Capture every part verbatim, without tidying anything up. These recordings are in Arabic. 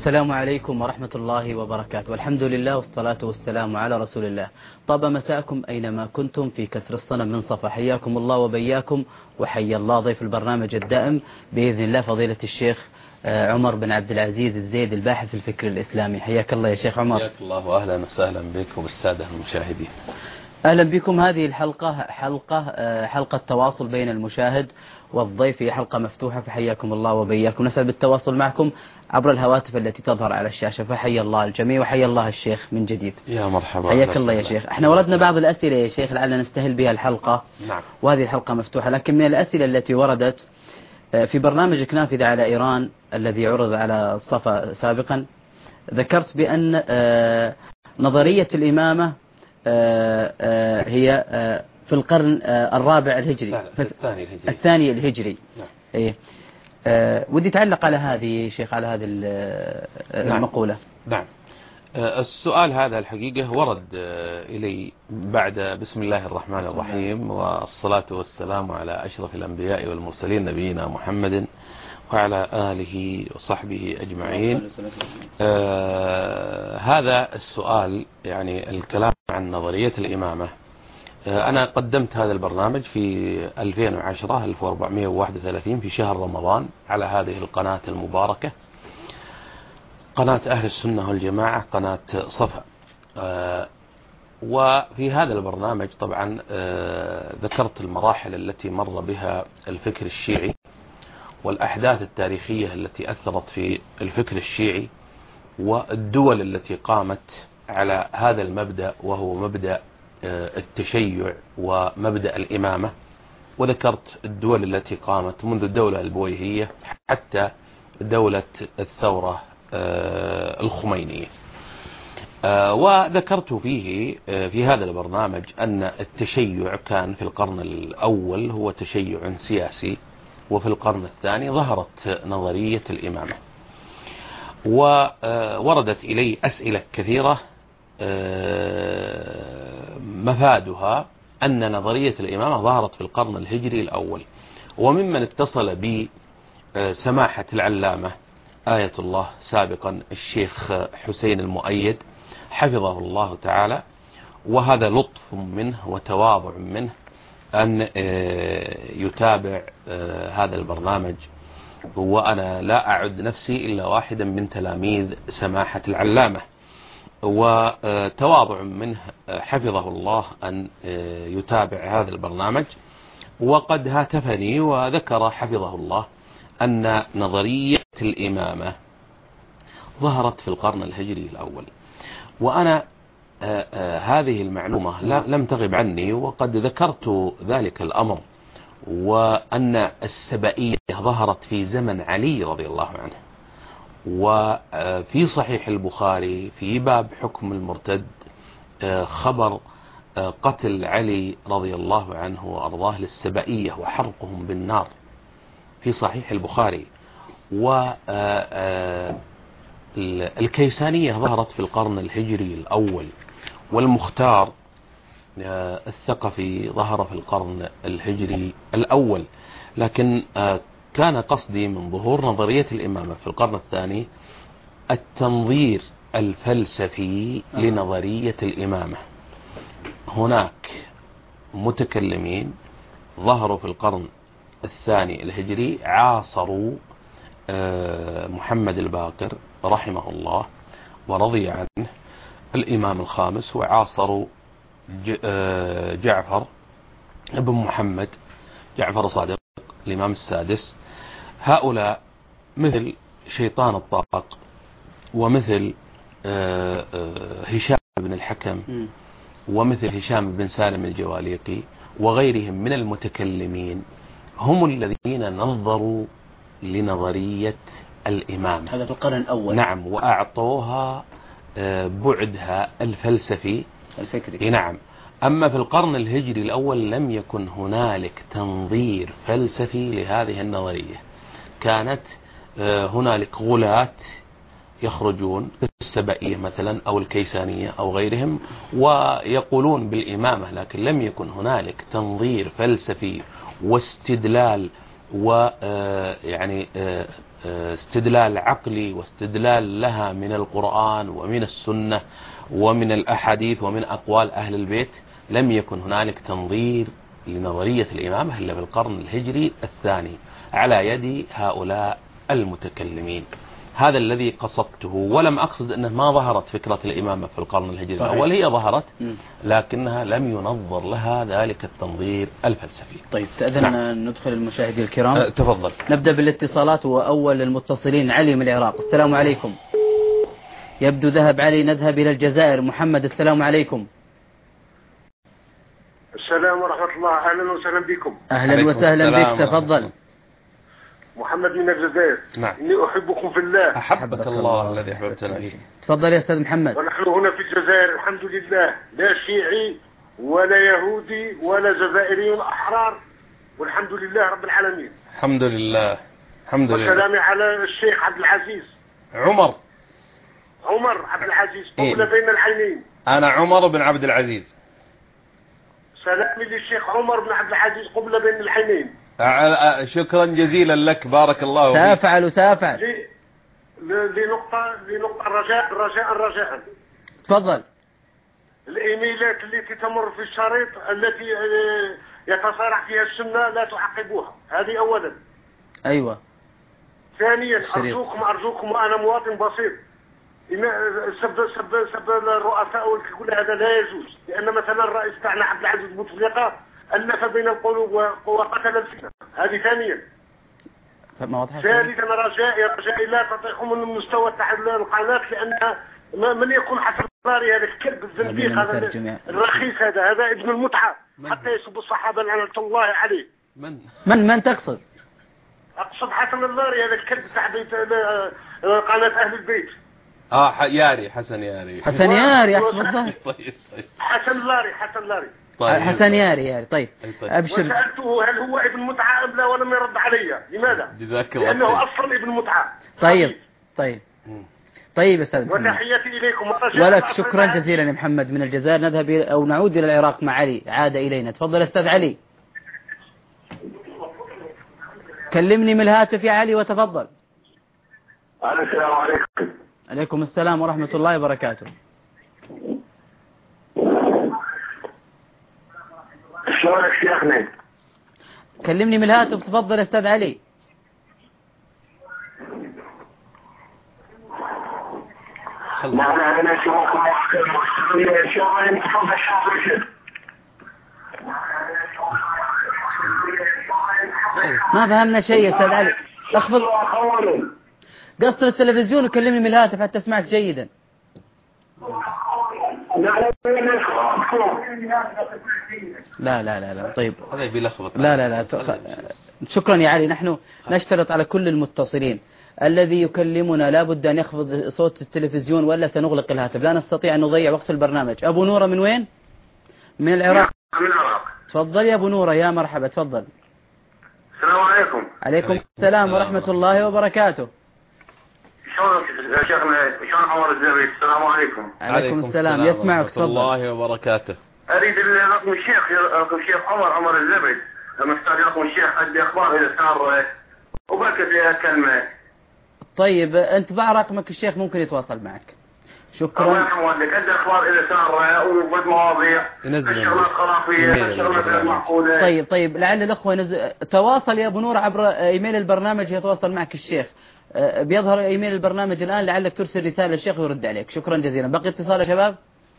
السلام عليكم ورحمة الله وبركاته، والحمد لله والصلاة والسلام على رسول الله. طاب مساءكم أينما كنتم في كسر الصنم من صفا، حياكم الله وبياكم، وحيا الله ضيف البرنامج الدائم بإذن الله فضيلة الشيخ عمر بن عبد العزيز الزيد، الباحث في الفكر الإسلامي. حياك الله يا شيخ عمر. حياك الله وأهلا وسهلا بك وبالسادة المشاهدين. أهلا بكم. هذه الحلقة حلقة حلقة تواصل بين المشاهد والضيف، هي حلقة مفتوحة، فحياكم الله وبياكم. نسأل بالتواصل معكم عبر الهواتف التي تظهر على الشاشة، فحيا الله الجميع وحيا الله الشيخ من جديد. يا مرحبا. حياك الله يا شيخ. احنا وردنا بعض الأسئلة يا شيخ لعلنا نستهل بها الحلقة. نعم. وهذه الحلقة مفتوحة، لكن من الأسئلة التي وردت في برنامجك نافذة على إيران الذي عرض على الصفا سابقا، ذكرت بأن نظرية الإمامة هي في القرن الرابع الهجري، الثاني الهجري, الثاني الهجري. نعم. إيه. أه ودي تعلق على هذه شيخ، على هذه المقولة. نعم. السؤال هذا الحقيقة ورد إلي بعد بسم الله الرحمن الرحيم والصلاة والسلام على أشرف الأنبياء والمرسلين نبينا محمد وعلى آله وصحبه أجمعين. آه هذا السؤال، يعني الكلام عن نظرية الإمامة، آه أنا قدمت هذا البرنامج في ألفين وعشرة ألف وأربعمائة وواحد وثلاثين في شهر رمضان على هذه القناة المباركة، قناة أهل السنة والجماعة، قناة صفا. آه وفي هذا البرنامج طبعا آه ذكرت المراحل التي مر بها الفكر الشيعي والأحداث التاريخية التي أثرت في الفكر الشيعي والدول التي قامت على هذا المبدأ، وهو مبدأ التشيع ومبدأ الإمامة. وذكرت الدول التي قامت منذ الدولة البويهية حتى دولة الثورة الخمينية. وذكرت فيه في هذا البرنامج أن التشيع كان في القرن الأول هو تشيع سياسي، وفي القرن الثاني ظهرت نظرية الإمامة. ووردت إلي أسئلة كثيرة مفادها أن نظرية الإمامة ظهرت في القرن الهجري الأول. وممن اتصل بي سماحة العلامة آية الله سابقا الشيخ حسين المؤيد حفظه الله تعالى، وهذا لطف منه وتواضع منه أن يتابع هذا البرنامج، وأنا لا أعد نفسي إلا واحدا من تلاميذ سماحة العلامة، وتواضع منه حفظه الله أن يتابع هذا البرنامج. وقد هاتفني وذكر حفظه الله أن نظرية الإمامة ظهرت في القرن الهجري الأول، وأنا آآ آآ هذه المعلومة لم تغب عني، وقد ذكرت ذلك الأمر، وأن السبائية ظهرت في زمن علي رضي الله عنه. وفي صحيح البخاري في باب حكم المرتد خبر قتل علي رضي الله عنه وأرضاه للسبائية وحرقهم بالنار في صحيح البخاري. والكيسانية ظهرت في القرن الهجري الأول، والمختار الثقفي ظهر في القرن الهجري الأول. لكن كان قصدي من ظهور نظرية الإمامة في القرن الثاني التنظير الفلسفي لنظرية الإمامة. هناك متكلمين ظهروا في القرن الثاني الهجري عاصروا محمد الباقر رحمه الله ورضي عنه الإمام الخامس، وعاصروا جعفر ابن محمد جعفر صادق الإمام السادس. هؤلاء مثل شيطان الطاق ومثل هشام بن الحكم ومثل هشام بن سالم الجواليقي وغيرهم من المتكلمين هم الذين نظروا لنظرية الإمامة. هذا في القرن الأول. نعم. وأعطوها بعدها الفلسفي الفكري. نعم. أما في القرن الهجري الأول لم يكن هنالك تنظير فلسفي لهذه النظرية. كانت هنالك غلاة يخرجون السبائية مثلا أو الكيسانية أو غيرهم ويقولون بالإمامة، لكن لم يكن هنالك تنظير فلسفي واستدلال ويعني استدلال عقلي واستدلال لها من القرآن ومن السنة ومن الأحاديث ومن أقوال أهل البيت، لم يكن هنالك تنظير لنظرية الإمامة إلا في القرن الهجري الثاني على يد هؤلاء المتكلمين. هذا الذي قصدته، ولم أقصد أنه ما ظهرت فكرة الإمامة في القرن الهجري الأول، هي ظهرت لكنها لم ينظر لها ذلك التنظير الفلسفي. طيب تأذن نعم. ندخل المشاهدين الكرام. أه تفضل. نبدأ بالاتصالات، وأول المتصلين علي من العراق. السلام عليكم. يبدو ذهب علي، نذهب إلى الجزائر. محمد السلام عليكم. السلام ورحمة الله، أهلا وسهلا بكم. أهلا وسهلا بك، تفضل. محمد من الجزائر. نعم. إني أحبكم في الله. أحبك الله الذي أحببتنا فيه. تفضل يا أستاذ محمد. ونحن هنا في الجزائر الحمد لله، لا شيعي ولا يهودي ولا جزائري أحرار، والحمد لله رب العالمين. الحمد لله الحمد لله. وسلامي على الشيخ عبد العزيز عمر عمر عبد العزيز قبل إيه؟ بين العينين. أنا عمر بن عبد العزيز. سلامي للشيخ عمر بن عبد العزيز قبل بين العينين. شكرا جزيلا لك، بارك الله فيك. سأفعل سأفعل. لنقطة لنقطة رجاء رجاء رجاء. تفضل. الإيميلات التي تمر في الشريط التي يتصارع فيها السنة لا تعقبوها، هذه أولا. أيوة. ثانيا أرجوكم أرجوكم وأنا مواطن بسيط، سب سب سب الرؤساء والكل هذا لا يجوز، لأن مثلا الرئيس تاعنا عبد العزيز بوتفليقة ألف بين القلوب وقتل الفتنة، هذه ثانيا. ثالثا رجائي رجائي لا تطيحوا من المستوى تاع القناة، لأن من يكون حسن الضاري هذا الكلب الزنديق هذا الرخيص هذا هذا ابن المتعة، حتى يسب الصحابة لعنة الله عليه. من من من تقصد؟ أقصد حسن الضاري هذا الكلب تاع بيت قناة أهل البيت. اه ياري حسن ياري حسن ياري أقصد الضاري. طيب حسن لاري حسن لاري طيب. حسن ياري ياري طيب. طيب. أبشر. وسألته هل هو ابن متعة أم لا ولم يرد علي. لماذا؟ جزاك الله لأنه خير. أصلا ابن متعة. طيب طيب طيب أستاذ محمد. وتحياتي إليكم ولك شكرا جزيلا يا محمد من الجزائر. نذهب أو نعود إلى العراق مع علي، عاد إلينا. تفضل أستاذ علي. كلمني من الهاتف يا علي وتفضل. السلام عليكم. عليكم السلام ورحمة الله وبركاته. شلونك شيخنا؟ كلمني من الهاتف تفضل أستاذ علي. معنا أنا شوفكم إن شاء الله نتفضل الشيخ. ما فهمنا شيء يا أستاذ علي. اخفض قصر التلفزيون وكلمني من الهاتف حتى أسمعك جيدا. لا لا لا لا طيب. هذا بيلخبط. لا لا لا تخ... شكرا يا علي. نحن نشترط على كل المتصلين الذي يكلمنا لابد أن يخفض صوت التلفزيون ولا سنغلق الهاتف، لا نستطيع أن نضيع وقت البرنامج. أبو نورة من وين؟ من العراق. من العراق. تفضل يا أبو نورة. يا مرحبا تفضل. السلام عليكم. عليكم السلام ورحمة الله وبركاته. شلونك يا شيخنا؟ شلون عمر الزبيد؟ السلام عليكم. عليكم السلام. يسمعك تفضل. الله وبركاته. أريد رقم الشيخ رقم الشيخ عمر عمر الزبيد، لما استاذ رقم الشيخ أدي أخبار إذا صار وبكت فيها كلمة. طيب أنت بقى رقمك الشيخ ممكن يتواصل معك. شكرا. الله يحفظك. أدي أخبار إذا صار وبد مواضيع الشغلات خرافية الشغلات المعقولة. طيب طيب لعل الأخوة نزل... تواصل يا أبو نور عبر إيميل البرنامج يتواصل معك الشيخ. بيظهر إيميل البرنامج الآن، لعلك ترسل رسالة للشيخ ويرد عليك. شكرا جزيلا. بقي اتصال يا شباب.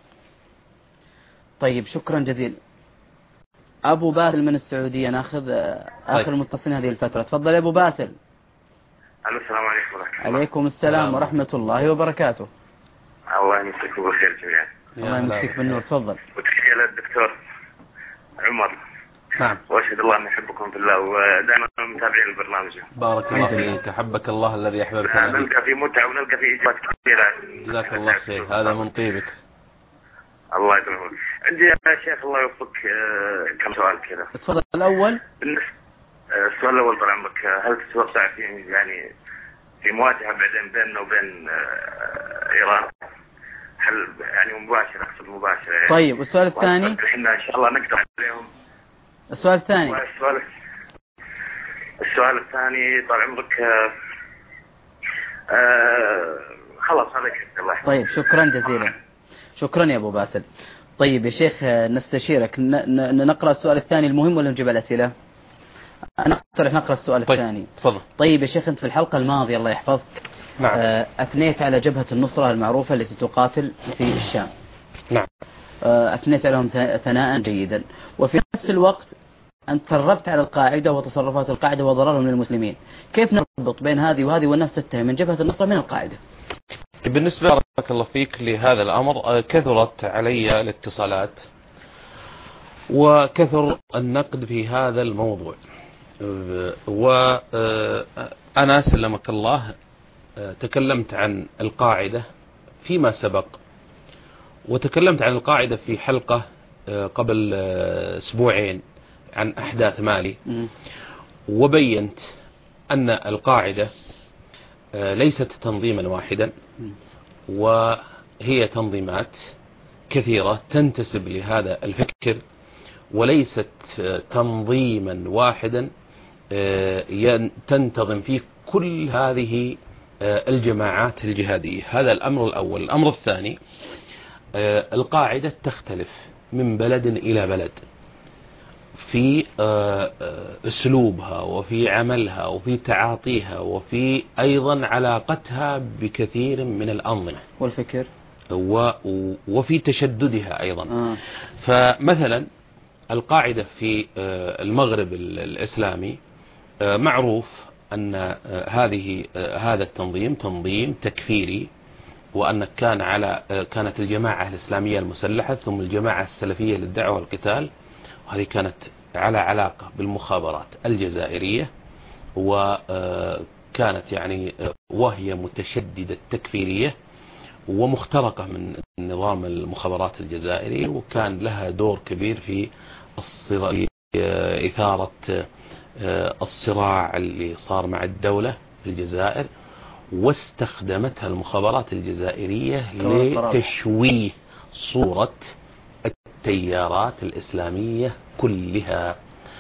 طيب شكرا جزيلا. أبو باسل من السعودية ناخذ آخر المتصلين هذه الفترة. تفضل يا أبو باسل. السلام عليكم ورحمة الله. عليكم السلام ورحمة الله وبركاته. الله يمسك بالخير جميعا. الله يمسك بالنور. تفضل. وتحية للدكتور عمر. نعم. واشهد الله ان احبكم في الله ودائما متابعين البرنامج. بارك الله فيك. احبك الله الذي احببتنا. نلقى في متعة ونلقى في اجابات كثيرة. جزاك الله خير. هذا من طيبك. الله يكرمك. عندي يا شيخ الله يوفقك كم سؤال كذا. تفضل. الاول. السؤال الاول طال عمرك، هل تتوقع في يعني في مواجهة بعدين بيننا وبين ايران؟ هل يعني مباشرة اقصد مباشرة يعني. طيب والسؤال الثاني؟ احنا ان شاء الله نقدر عليهم. السؤال الثاني. السؤال السؤال الثاني طال عمرك، آه خلاص هذا كده. الله يحفظك. طيب شكرا جزيلا. شكرا يا أبو باسل. طيب يا شيخ نستشيرك، نقرأ السؤال الثاني المهم ولا نجيب الأسئلة؟ أنا أقترح نقرأ السؤال طيب. الثاني. تفضل. طيب يا شيخ، أنت في الحلقة الماضية الله يحفظك نعم. أثنيت على جبهة النصرة المعروفة التي تقاتل في الشام. نعم. أثنيت عليهم ثناء جيدا، وفي نفس الوقت أنت تربت على القاعدة وتصرفات القاعدة وضررهم للمسلمين. كيف نربط بين هذه وهذه والناس تتهم من جبهة النصرة من القاعدة؟ بالنسبة بارك الله فيك لهذا الأمر، كثرت علي الاتصالات وكثر النقد في هذا الموضوع، وأنا سلمك الله تكلمت عن القاعدة فيما سبق، وتكلمت عن القاعدة في حلقة قبل أسبوعين عن أحداث مالي، وبينت أن القاعدة ليست تنظيما واحدا، وهي تنظيمات كثيرة تنتسب لهذا الفكر، وليست تنظيما واحدا تنتظم فيه كل هذه الجماعات الجهادية. هذا الأمر الأول. الأمر الثاني، القاعدة تختلف من بلد إلى بلد في أسلوبها وفي عملها وفي تعاطيها وفي أيضا علاقتها بكثير من الأنظمة والفكر وفي تشددها أيضا. آه. فمثلا القاعدة في المغرب الإسلامي معروف أن هذه هذا التنظيم تنظيم تكفيري، وأن كان على كانت الجماعة الإسلامية المسلحة ثم الجماعة السلفية للدعوة والقتال، وهذه كانت على علاقة بالمخابرات الجزائرية، وكانت يعني وهي متشددة تكفيرية ومخترقة من نظام المخابرات الجزائري، وكان لها دور كبير في إثارة الصراع اللي صار مع الدولة في الجزائر، واستخدمتها المخابرات الجزائرية لتشويه صورة التيارات الإسلامية كلها،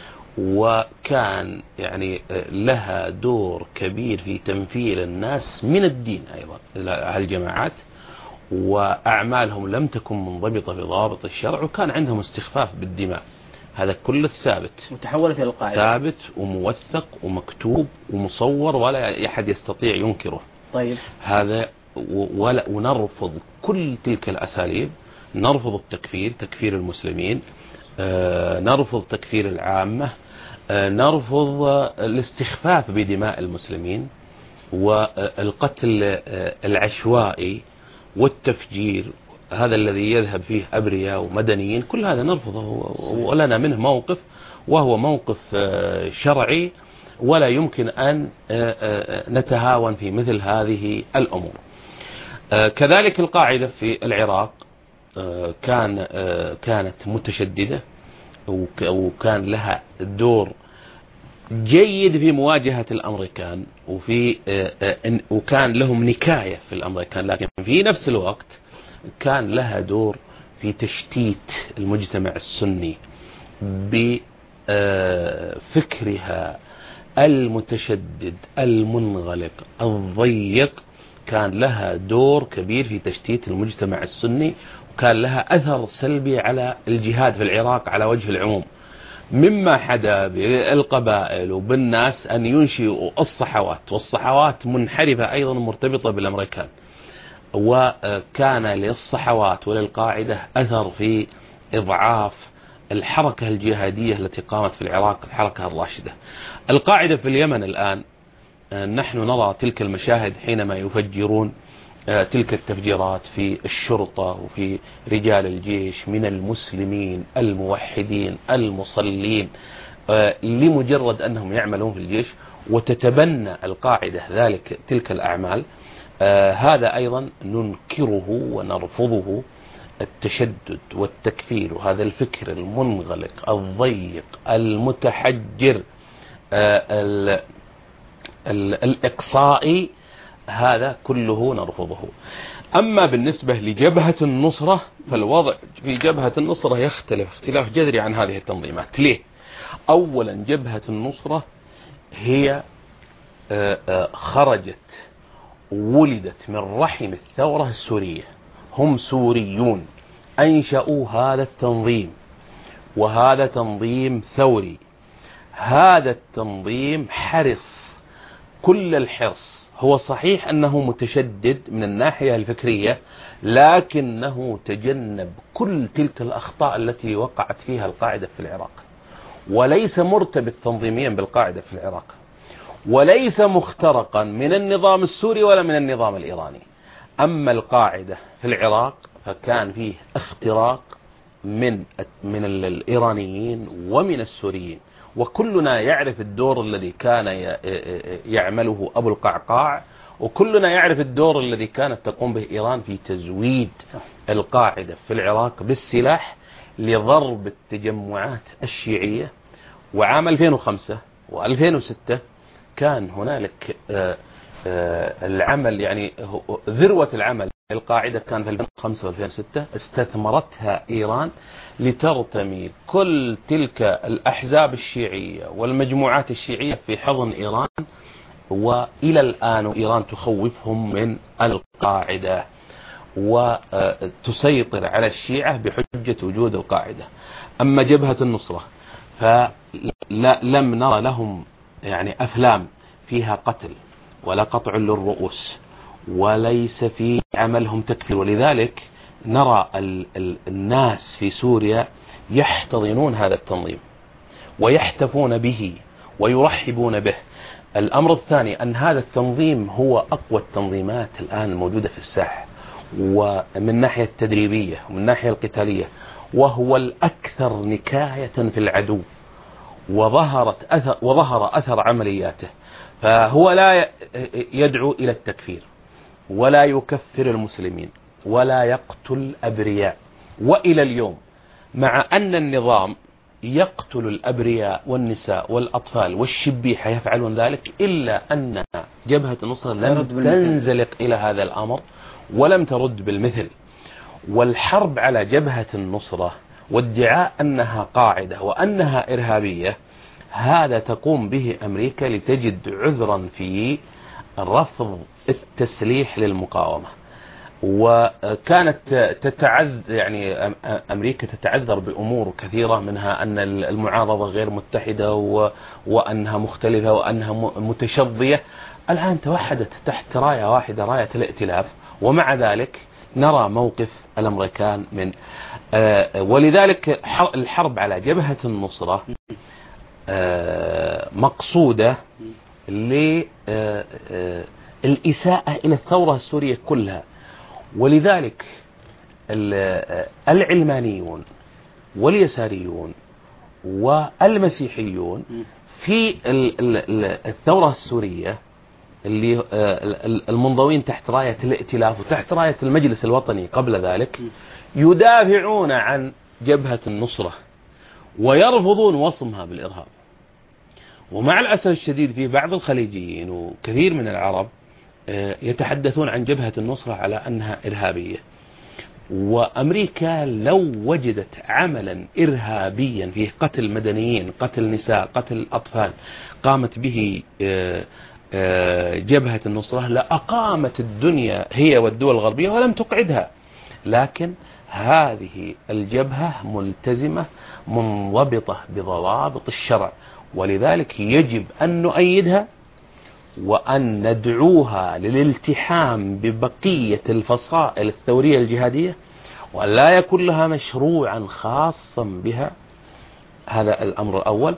وكان يعني لها دور كبير في تنفير الناس من الدين أيضا هالجماعات، وأعمالهم لم تكن منضبطة بضابط الشرع، وكان عندهم استخفاف بالدماء. هذا كله ثابت وتحولت إلى القاعدة، ثابت وموثق ومكتوب ومصور، ولا أحد يستطيع ينكره. طيب هذا ولا ونرفض كل تلك الأساليب، نرفض التكفير، تكفير المسلمين، آه نرفض تكفير العامة، آه نرفض الاستخفاف بدماء المسلمين، والقتل آه العشوائي والتفجير، هذا الذي يذهب فيه أبرياء ومدنيين، كل هذا نرفضه، ولنا منه موقف، وهو موقف آه شرعي، ولا يمكن أن آه آه نتهاون في مثل هذه الأمور. آه كذلك القاعدة في العراق كان كانت متشددة، وكان لها دور جيد في مواجهة الأمريكان، وفي وكان لهم نكاية في الأمريكان، لكن في نفس الوقت كان لها دور في تشتيت المجتمع السني بفكرها المتشدد المنغلق الضيق. كان لها دور كبير في تشتيت المجتمع السني، وكان لها أثر سلبي على الجهاد في العراق على وجه العموم، مما حدا بالقبائل وبالناس أن ينشئوا الصحوات، والصحوات منحرفة أيضا مرتبطة بالأمريكان، وكان للصحوات وللقاعدة أثر في إضعاف الحركة الجهادية التي قامت في العراق، الحركة الراشدة. القاعدة في اليمن الآن نحن نرى تلك المشاهد حينما يفجرون تلك التفجيرات في الشرطة وفي رجال الجيش من المسلمين الموحدين المصلين، لمجرد أنهم يعملون في الجيش، وتتبنى القاعدة ذلك تلك الأعمال. هذا أيضا ننكره ونرفضه، التشدد والتكفير وهذا الفكر المنغلق الضيق المتحجر الإقصائي، هذا كله نرفضه. أما بالنسبة لجبهة النصرة فالوضع في جبهة النصرة يختلف اختلاف جذري عن هذه التنظيمات. ليه؟ أولا جبهة النصرة هي خرجت ولدت من رحم الثورة السورية، هم سوريون أنشأوا هذا التنظيم، وهذا تنظيم ثوري. هذا التنظيم حرص كل الحرص، هو صحيح أنه متشدد من الناحية الفكرية، لكنه تجنب كل تلك الأخطاء التي وقعت فيها القاعدة في العراق، وليس مرتبط تنظيميا بالقاعدة في العراق، وليس مخترقا من النظام السوري ولا من النظام الإيراني. أما القاعدة في العراق فكان فيه اختراق من من الإيرانيين ومن السوريين، وكلنا يعرف الدور الذي كان يعمله أبو القعقاع، وكلنا يعرف الدور الذي كانت تقوم به إيران في تزويد القاعدة في العراق بالسلاح لضرب التجمعات الشيعية. وعام ألفين وخمسة وألفين وستة كان هنالك العمل، يعني ذروة العمل القاعدة كان في ألفين وخمسة وألفين وستة، استثمرتها إيران لترتمي كل تلك الأحزاب الشيعية والمجموعات الشيعية في حضن إيران، وإلى الآن إيران تخوفهم من القاعدة وتسيطر على الشيعة بحجة وجود القاعدة. أما جبهة النصرة فلم نرى لهم يعني أفلام فيها قتل ولا قطع للرؤوس، وليس في عملهم تكفير، ولذلك نرى ال ال الناس في سوريا يحتضنون هذا التنظيم ويحتفون به ويرحبون به. الأمر الثاني أن هذا التنظيم هو أقوى التنظيمات الآن الموجودة في الساحة، ومن ناحية التدريبية ومن ناحية القتالية، وهو الأكثر نكاية في العدو، وظهرت أثر وظهر أثر عملياته. فهو لا يدعو إلى التكفير ولا يكفر المسلمين ولا يقتل أبرياء. وإلى اليوم مع أن النظام يقتل الأبرياء والنساء والأطفال والشبيحة يفعلون ذلك، إلا أن جبهة النصرة لم تنزلق إلى هذا الأمر ولم ترد بالمثل. والحرب على جبهة النصرة وادعاء أنها قاعدة وأنها إرهابية، هذا تقوم به أمريكا لتجد عذرا في رفض التسليح للمقاومة. وكانت تتعذر، يعني أمريكا تتعذر بأمور كثيرة، منها أن المعارضة غير متحدة وأنها مختلفة وأنها متشظية. الآن توحدت تحت راية واحدة، راية الائتلاف، ومع ذلك نرى موقف الأمريكان من ولذلك الحرب على جبهة النصرة مقصودة للإساءة إلى الثورة السورية كلها. ولذلك العلمانيون واليساريون والمسيحيون في الثورة السورية اللي المنضوين تحت راية الائتلاف وتحت راية المجلس الوطني قبل ذلك يدافعون عن جبهة النصرة ويرفضون وصمها بالإرهاب. ومع الأسف الشديد في بعض الخليجيين وكثير من العرب يتحدثون عن جبهة النصرة على أنها إرهابية. وأمريكا لو وجدت عملا إرهابيا فيه قتل مدنيين، قتل نساء، قتل أطفال، قامت به جبهة النصرة لأقامت الدنيا هي والدول الغربية ولم تقعدها. لكن هذه الجبهة ملتزمة منضبطة بضوابط الشرع، ولذلك يجب أن نؤيدها وأن ندعوها للالتحام ببقية الفصائل الثورية الجهادية، ولا يكون لها مشروعا خاصا بها. هذا الأمر الأول.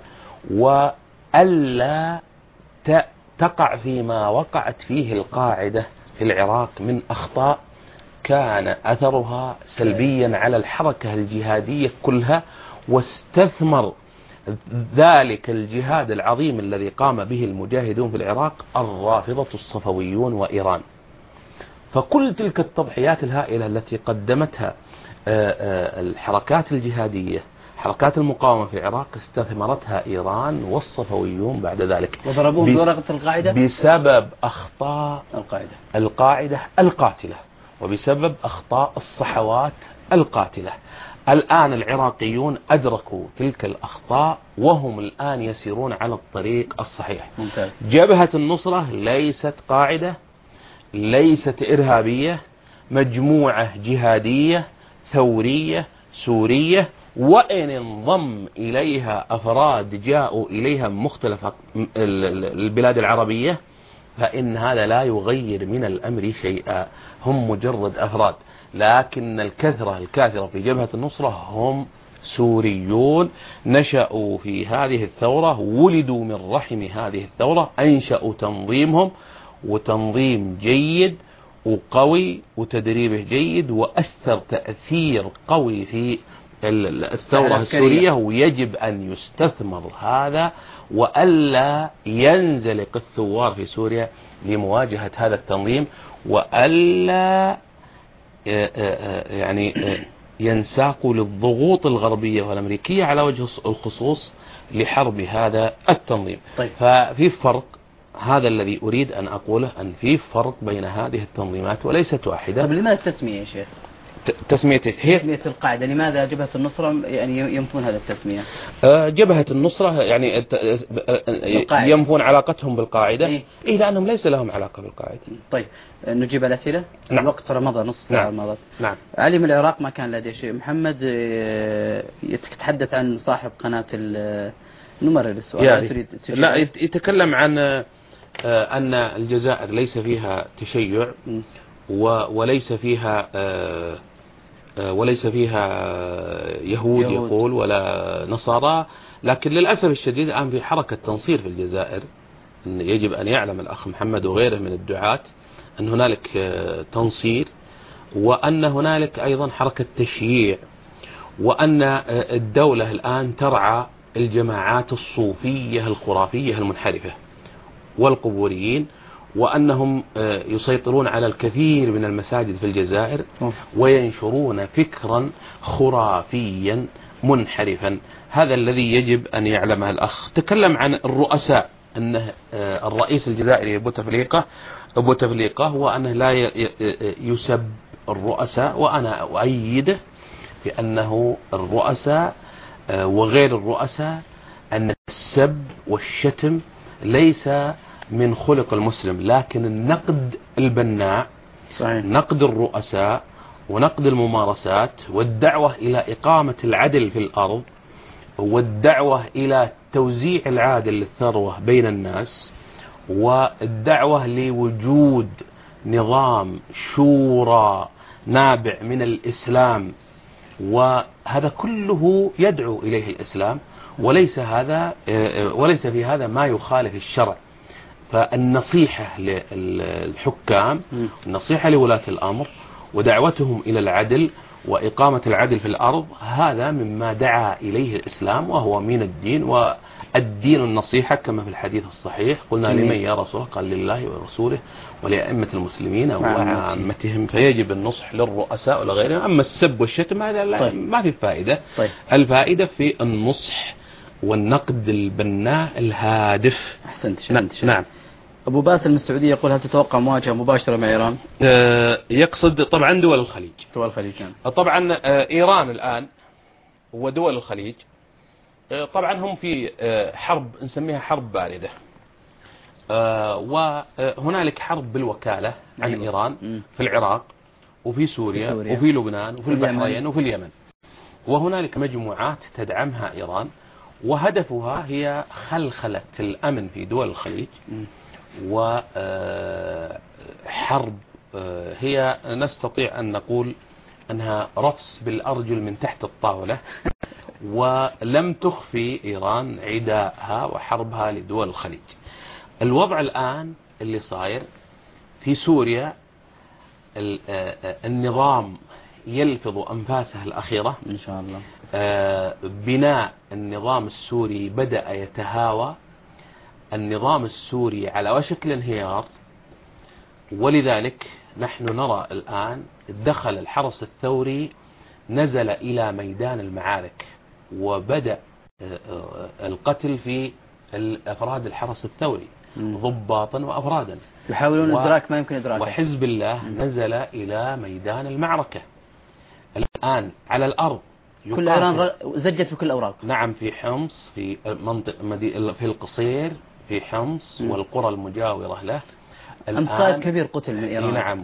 وألا تقع فيما وقعت فيه القاعدة في العراق من أخطاء كان أثرها سلبيا على الحركة الجهادية كلها، واستثمر ذلك الجهاد العظيم الذي قام به المجاهدون في العراق الرافضة الصفويون وإيران. فكل تلك التضحيات الهائلة التي قدمتها الحركات الجهادية، حركات المقاومة في العراق، استثمرتها إيران والصفويون بعد ذلك، وضربوهم بورقة القاعدة بسبب أخطاء القاعدة القاعدة القاتلة، وبسبب أخطاء الصحوات القاتلة. الآن العراقيون أدركوا تلك الأخطاء وهم الآن يسيرون على الطريق الصحيح. ممتاز. جبهة النصرة ليست قاعدة، ليست إرهابية، مجموعة جهادية ثورية سورية، وإن انضم إليها أفراد جاءوا إليها من مختلف البلاد العربية فإن هذا لا يغير من الأمر شيئا، هم مجرد أفراد. لكن الكثرة الكاثرة في جبهة النصرة هم سوريون نشأوا في هذه الثورة، ولدوا من رحم هذه الثورة، أنشأوا تنظيمهم، وتنظيم جيد وقوي وتدريبه جيد، وأثر تأثير قوي في الثورة السورية، ويجب أن يستثمر هذا وألا ينزلق الثوار في سوريا لمواجهة هذا التنظيم، وألا يعني ينساقوا للضغوط الغربية والأمريكية على وجه الخصوص لحرب هذا التنظيم. طيب. ففي فرق، هذا الذي أريد أن أقوله، أن في فرق بين هذه التنظيمات وليست واحدة. طيب لماذا التسمية يا شيخ؟ تسمية هي تسمية القاعدة، لماذا جبهة النصرة يعني ينفون هذا التسمية؟ جبهة النصرة يعني ينفون علاقتهم بالقاعدة. إيه؟ إيه لأنهم ليس لهم علاقة بالقاعدة. طيب نجيب الأسئلة. نعم. الوقت رمضان نص ساعة نعم. مضت. نعم. علي من العراق ما كان لديه شيء. محمد يتحدث عن صاحب قناة نمر السؤال. لا تريد لا يتكلم عن أن الجزائر ليس فيها تشيع وليس فيها وليس فيها يهود, يهود يقول ولا نصارى، لكن للأسف الشديد الآن في حركة تنصير في الجزائر. يجب أن يعلم الأخ محمد وغيره من الدعاة أن هنالك تنصير، وأن هنالك أيضا حركة تشييع، وأن الدولة الآن ترعى الجماعات الصوفية الخرافية المنحرفة والقبوريين، وأنهم يسيطرون على الكثير من المساجد في الجزائر وينشرون فكرا خرافيا منحرفا. هذا الذي يجب أن يعلمه الأخ. تكلم عن الرؤساء، أن الرئيس الجزائري بوتفليقة بوتفليقة وأنه لا يسب الرؤساء، وأنا أؤيده بأنه الرؤساء وغير الرؤساء أن السب والشتم ليس من خلق المسلم، لكن النقد البناء صحيح. نقد الرؤساء ونقد الممارسات والدعوة إلى إقامة العدل في الأرض والدعوة إلى توزيع العادل للثروة بين الناس والدعوة لوجود نظام شورى نابع من الإسلام، وهذا كله يدعو إليه الإسلام، وليس هذا وليس في هذا ما يخالف الشرع. فالنصيحة للحكام، النصيحة لولاة الأمر ودعوتهم إلى العدل وإقامة العدل في الأرض، هذا مما دعا إليه الإسلام وهو من الدين، والدين النصيحة كما في الحديث الصحيح. قلنا لمن يا رسول الله؟ قال لله ورسوله ولأئمة المسلمين وعامتهم. فيجب النصح للرؤساء ولغيرهم. أما السب والشتم هذا طيب. ما في فائدة. طيب. الفائدة في النصح والنقد البناء الهادف. أحسنت شهد. نعم. أبو باسل من السعودية يقول: هل تتوقع مواجهة مباشرة مع إيران؟ آه يقصد طبعا دول الخليج. دول الخليج نعم. طبعا آه إيران الآن ودول الخليج آه طبعا هم في آه حرب نسميها حرب باردة، آه وهنالك حرب بالوكالة عن أيوة. إيران م. في العراق وفي سوريا, في سوريا وفي لبنان وفي البحرين وفي اليمن، وهنالك مجموعات تدعمها إيران، وهدفها هي خلخلة الأمن في دول الخليج، وحرب هي نستطيع أن نقول أنها رفس بالأرجل من تحت الطاولة. ولم تخفي إيران عداءها وحربها لدول الخليج. الوضع الآن اللي صاير في سوريا، النظام يلفظ أنفاسه الأخيرة إن شاء الله. بناء النظام السوري بدأ يتهاوى، النظام السوري على وشك الانهيار، ولذلك نحن نرى الآن دخل الحرس الثوري، نزل إلى ميدان المعارك وبدأ القتل في أفراد الحرس الثوري ضباطا وأفرادا، يحاولون إدراك ما يمكن إدراكه. وحزب الله نزل إلى ميدان المعركة الآن على الأرض. كل إيران زجت في كل الأوراق. نعم، في حمص، في منطقة في القصير، في حمص م. والقرى المجاورة له. أمس قائد كبير قتل من إيران. نعم.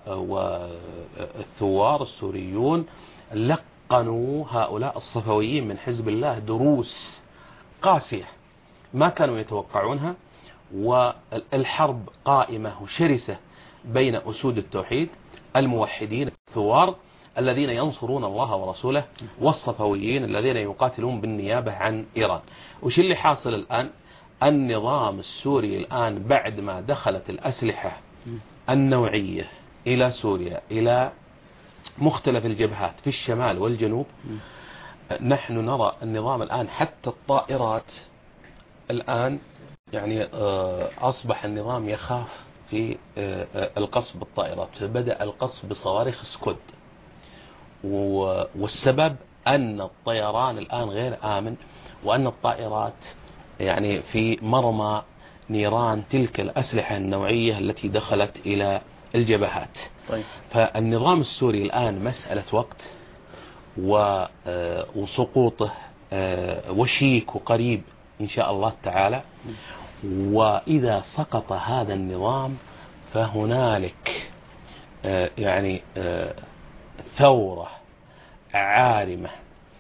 والثوار السوريون لقنوا هؤلاء الصفويين من حزب الله دروس قاسية ما كانوا يتوقعونها، والحرب قائمة وشرسة بين أسود التوحيد الموحدين الثوار الذين ينصرون الله ورسوله، والصفويين الذين يقاتلون بالنيابة عن إيران. وش اللي حاصل الآن؟ النظام السوري الآن بعد ما دخلت الأسلحة النوعية إلى سوريا إلى مختلف الجبهات في الشمال والجنوب، نحن نرى النظام الآن حتى الطائرات الآن يعني أصبح النظام يخاف في القصف بالطائرات، فبدأ القصف بصواريخ سكود، والسبب أن الطيران الآن غير آمن، وأن الطائرات يعني في مرمى نيران تلك الأسلحة النوعية التي دخلت إلى الجبهات. طيب. فالنظام السوري الآن مسألة وقت وسقوطه وشيك وقريب إن شاء الله تعالى. وإذا سقط هذا النظام فهنالك يعني ثورة عارمة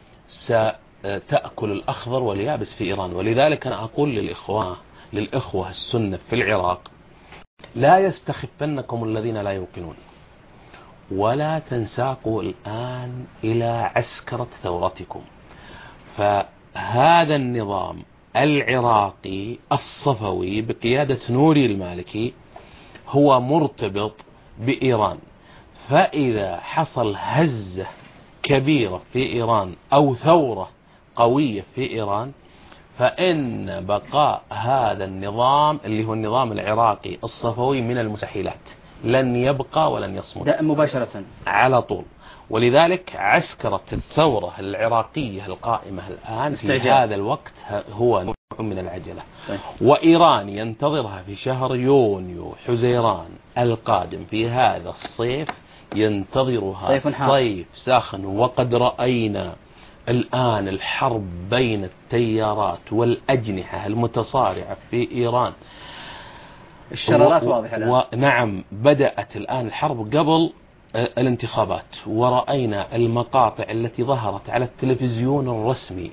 ستأكل الأخضر واليابس في إيران. ولذلك أنا أقول للإخوة للإخوة السنة في العراق لا يستخفنكم الذين لا يوقنون، ولا تنساقوا الآن إلى عسكرة ثورتكم. فهذا النظام العراقي الصفوي بقيادة نوري المالكي هو مرتبط بإيران، فإذا حصل هزة كبيرة في إيران أو ثورة قوية في إيران، فإن بقاء هذا النظام اللي هو النظام العراقي الصفوي من المستحيلات، لن يبقى ولن يصمد مباشرة على طول. ولذلك عسكرة الثورة العراقية القائمة الآن في هذا الوقت هو نوع من العجلة. طيب. وإيران ينتظرها في شهر يونيو حزيران القادم في هذا الصيف، ينتظرها صيف ساخن. وقد رأينا الآن الحرب بين التيارات والأجنحة المتصارعة في إيران، الشرارات واضحة الآن. ونعم بدأت الآن الحرب قبل الانتخابات، ورأينا المقاطع التي ظهرت على التلفزيون الرسمي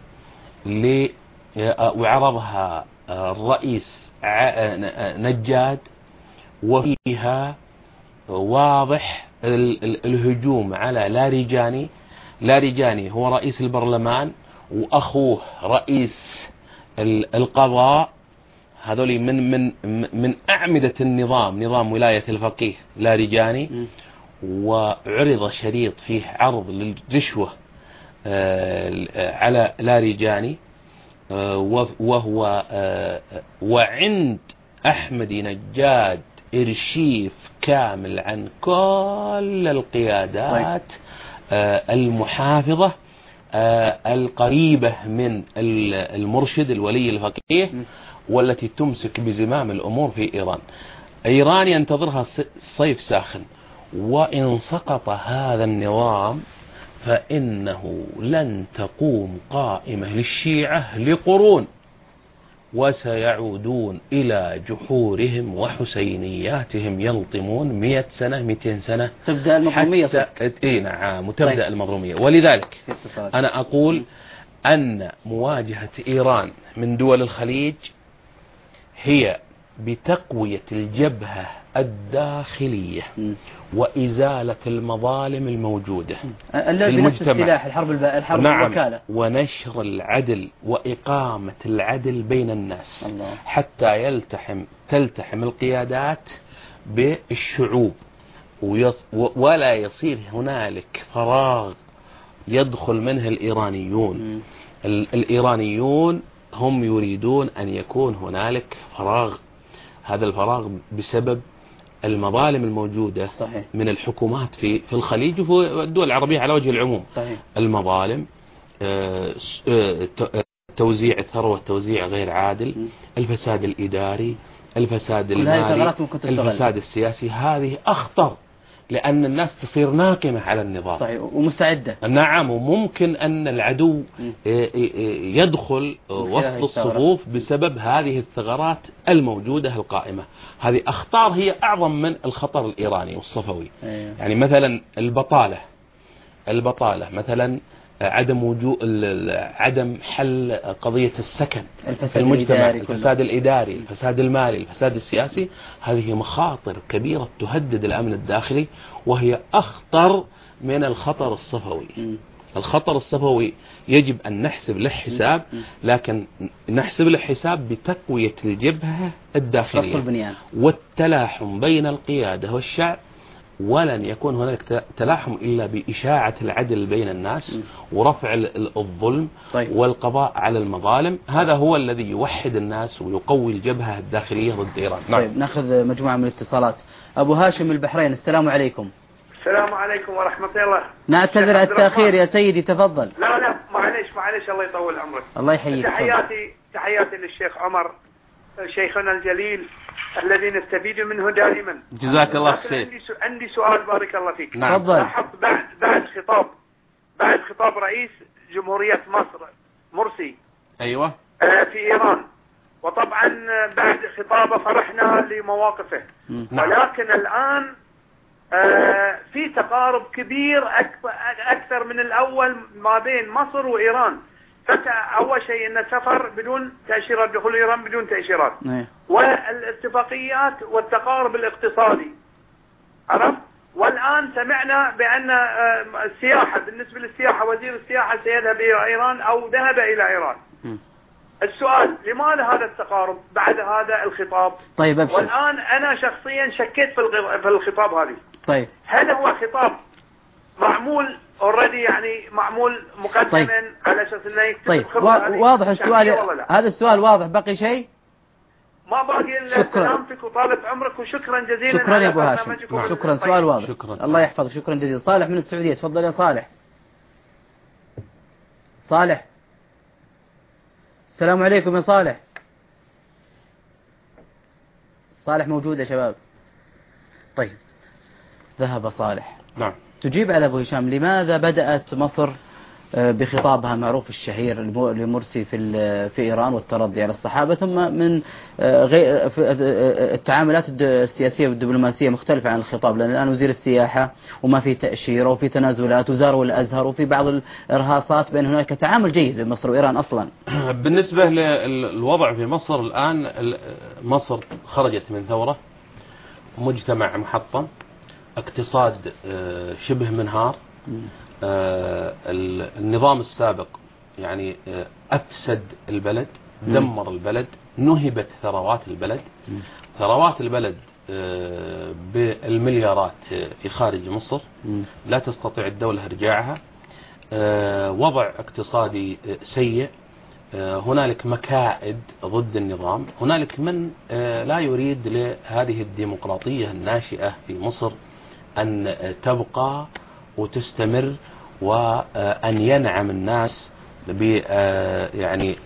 وعرضها الرئيس نجاد، وفيها واضح الهجوم على لاريجاني. لاريجاني هو رئيس البرلمان وأخوه رئيس القضاء، هذول من من من أعمدة النظام، نظام ولاية الفقيه لاريجاني. وعرض شريط فيه عرض للرشوة على لاريجاني، وهو وعند أحمد نجاد إرشيف كامل عن كل القيادات المحافظة القريبة من المرشد الولي الفقيه، والتي تمسك بزمام الأمور في إيران. إيران ينتظرها صيف ساخن، وإن سقط هذا النظام فإنه لن تقوم قائمة للشيعة لقرون، وسيعودون إلى جحورهم وحسينياتهم يلطمون مئة سنة مئتين سنة. تبدأ المظلومية. إيه نعم، وتبدأ طيب. المظلومية. ولذلك أنا أقول أن مواجهة إيران من دول الخليج هي بتقوية الجبهة الداخلية وإزالة المظالم الموجودة في المجتمع، السلاح، الحرب الحرب نعم. الوكالة، ونشر العدل وإقامة العدل بين الناس الله. حتى يلتحم تلتحم القيادات بالشعوب، ولا يصير هنالك فراغ يدخل منه الإيرانيون. م. الإيرانيون هم يريدون أن يكون هنالك فراغ، هذا الفراغ بسبب المظالم الموجودة صحيح. من الحكومات في في الخليج وفي الدول العربية على وجه العموم. صحيح. المظالم، توزيع الثروة توزيع غير عادل، م. الفساد الإداري، الفساد المالي، الفساد السياسي، هذه أخطر لأن الناس تصير ناقمة على النظام. صحيح ومستعدة. نعم، وممكن أن العدو يدخل وسط الصفوف بسبب هذه الثغرات الموجودة القائمة. هذه أخطار هي أعظم من الخطر الإيراني والصفوي. يعني مثلا البطالة البطالة مثلا عدم وجود عدم حل قضية السكن في المجتمع، الفساد الإداري، الفساد المالي، الفساد السياسي، هذه مخاطر كبيرة تهدد الأمن الداخلي، وهي أخطر من الخطر الصفوي. الخطر الصفوي يجب أن نحسب له حساب، لكن نحسب له حساب بتقوية الجبهة الداخلية والتلاحم بين القيادة والشعب، ولن يكون هناك تلاحم إلا بإشاعة العدل بين الناس ورفع الظلم طيب. والقضاء على المظالم. هذا هو الذي يوحد الناس ويقوي الجبهة الداخلية ضد إيران. نعم. طيب نأخذ مجموعة من الاتصالات. أبو هاشم البحرين، السلام عليكم. السلام عليكم ورحمة الله. نعتذر عن التأخير يا سيدي، تفضل. لا لا معليش معليش، الله يطول عمرك. الله يحييك. تحياتي تحياتي للشيخ عمر شيخنا الجليل الذي نستفيد منه دائما. جزاك الله خير. عندي عندي سؤال بارك الله فيك. نعم. تفضل. لاحظت بعد بعد خطاب بعد خطاب رئيس جمهورية مصر مرسي أيوة في إيران، وطبعا بعد خطابه فرحنا لمواقفه، ولكن الآن في تقارب كبير أكثر من الأول ما بين مصر وإيران. أول شيء أن السفر بدون تأشيرات، دخول إيران بدون تأشيرات، والاتفاقيات والتقارب الاقتصادي، عرفت؟ والآن سمعنا بأن السياحة، بالنسبة للسياحة وزير السياحة سيذهب إلى إيران أو ذهب إلى إيران. السؤال لماذا هذا التقارب بعد هذا الخطاب؟ طيب أبشر. والآن أنا شخصيا شكيت في الخطاب هذه. طيب هل هو خطاب معمول اوريدي، يعني معمول مقدما طيب. على اساس انه يكتب طيب الخبر؟ واضح السؤال، هذا السؤال واضح، بقي شيء؟ ما باقي الا سلامتك وطالت عمرك، وشكرا جزيلا. شكرا يا ابو هاشم. شكرا، سؤال واضح. شكرا. الله يحفظك، شكرا جزيلا. صالح من السعودية، تفضل يا صالح. صالح، السلام عليكم يا صالح. صالح موجود يا شباب؟ طيب ذهب صالح. نعم. تجيب على أبو هشام، لماذا بدأت مصر بخطابها المعروف الشهير لمرسي في في إيران والترضي على الصحابة، ثم من التعاملات السياسية والدبلوماسية مختلفة عن الخطاب؟ لأن الآن وزير السياحة وما في تأشيرة وفي تنازلات، وزاروا الأزهر، وفي بعض الإرهاصات بين هناك تعامل جيد بين مصر وإيران أصلا. بالنسبة للوضع في مصر الآن، مصر خرجت من ثورة، مجتمع محطم، اقتصاد شبه منهار. النظام السابق يعني أفسد البلد، دمر البلد، نهبت ثروات البلد. ثروات البلد بالمليارات في خارج مصر، لا تستطيع الدولة إرجاعها. وضع اقتصادي سيء، هنالك مكائد ضد النظام، هنالك من لا يريد لهذه الديمقراطية الناشئة في مصر أن تبقى وتستمر، وأن ينعم الناس ب يعني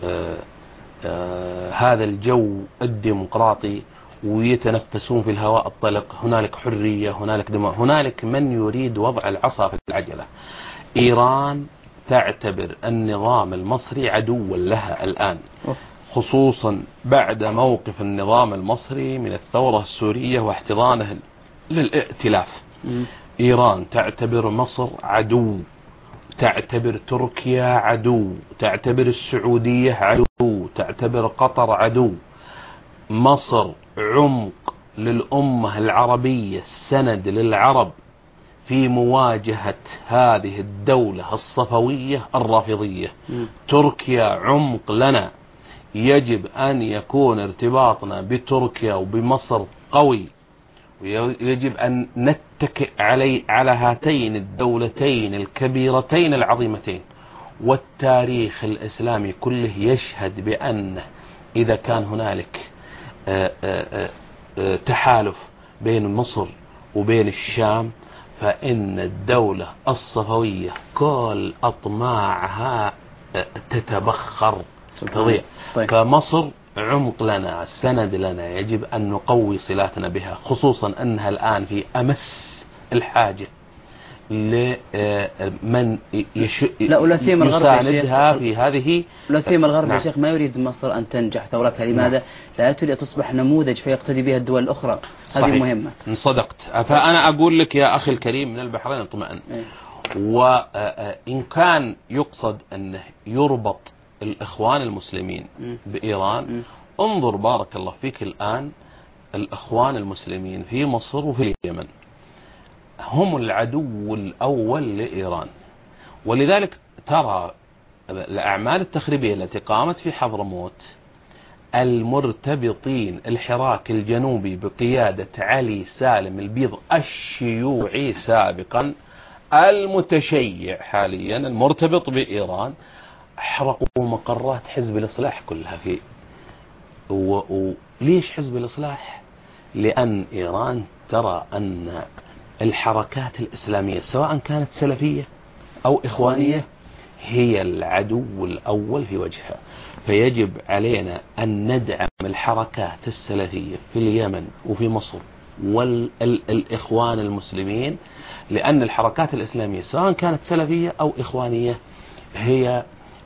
هذا الجو الديمقراطي ويتنفسون في الهواء الطلق. هنالك حرية، هنالك دماء، هنالك من يريد وضع العصا في العجلة. إيران تعتبر النظام المصري عدوا لها الآن، خصوصا بعد موقف النظام المصري من الثورة السورية واحتضانه للائتلاف. إيران تعتبر مصر عدو، تعتبر تركيا عدو، تعتبر السعودية عدو، تعتبر قطر عدو. مصر عمق للأمة العربية، سند للعرب في مواجهة هذه الدولة الصفوية الرافضية. تركيا عمق لنا، يجب أن يكون ارتباطنا بتركيا وبمصر قوي، ويجب أن نتكئ علي على هاتين الدولتين الكبيرتين العظيمتين. والتاريخ الإسلامي كله يشهد بأن إذا كان هنالك تحالف بين مصر وبين الشام، فإن الدولة الصفوية كل أطماعها تتبخر، تضيع. طيب. فمصر عمق لنا، سند لنا، يجب أن نقوي صلاتنا بها، خصوصا أنها الآن في أمس الحاجة لمن يش... يساندها في هذه. لا سيما الغرب نعم. يا شيخ ما يريد مصر أن تنجح ثورتها، لماذا؟ نعم. لا تريد تصبح نموذج فيقتدي بها الدول الأخرى. هذه مهمة. صدقت. فأنا أقول لك يا أخي الكريم من البحرين اطمئن. إيه؟ وإن كان يقصد أنه يربط الإخوان المسلمين بإيران، م. انظر بارك الله فيك الآن الإخوان المسلمين في مصر وفي اليمن هم العدو الأول لإيران، ولذلك ترى الأعمال التخريبية التي قامت في حضرموت المرتبطين الحراك الجنوبي بقيادة علي سالم البيض الشيوعي سابقا المتشيع حاليا المرتبط بإيران، حرقوا مقرات حزب الإصلاح كلها في. وليش حزب الإصلاح؟ لأن إيران ترى أن الحركات الإسلامية سواء كانت سلفية أو إخوانية هي العدو الأول في وجهها، فيجب علينا أن ندعم الحركات السلفية في اليمن وفي مصر والإخوان المسلمين، لأن الحركات الإسلامية سواء كانت سلفية أو إخوانية هي